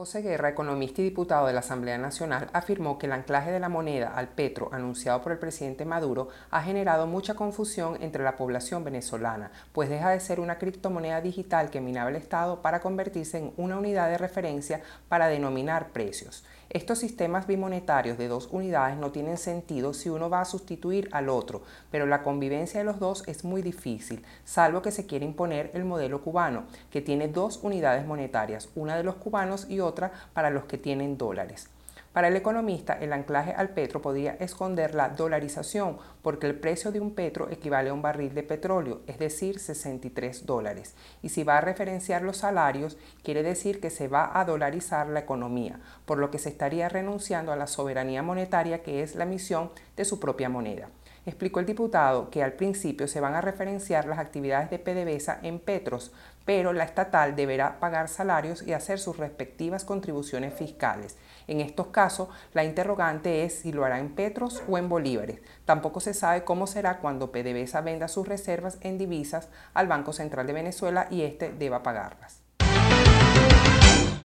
José Guerra, economista y diputado de la Asamblea Nacional, afirmó que el anclaje de la moneda al petro anunciado por el presidente Maduro ha generado mucha confusión entre la población venezolana, pues deja de ser una criptomoneda digital que minaba el Estado para convertirse en una unidad de referencia para denominar precios. Estos sistemas bimonetarios de dos unidades no tienen sentido si uno va a sustituir al otro, pero la convivencia de los dos es muy difícil, salvo que se quiera imponer el modelo cubano, que tiene dos unidades monetarias, una de los cubanos y otra para los que tienen dólares. Para el economista, el anclaje al petro podría esconder la dolarización, porque el precio de un petro equivale a un barril de petróleo, es decir, $63. Y si va a referenciar los salarios, quiere decir que se va a dolarizar la economía, por lo que se estaría renunciando a la soberanía monetaria, que es la misión de su propia moneda. Explicó el diputado que al principio se van a referenciar las actividades de PDVSA en petros, pero la estatal deberá pagar salarios y hacer sus respectivas contribuciones fiscales. En estos casos, la interrogante es si lo hará en petros o en bolívares. Tampoco se sabe cómo será cuando PDVSA venda sus reservas en divisas al Banco Central de Venezuela y este deba pagarlas.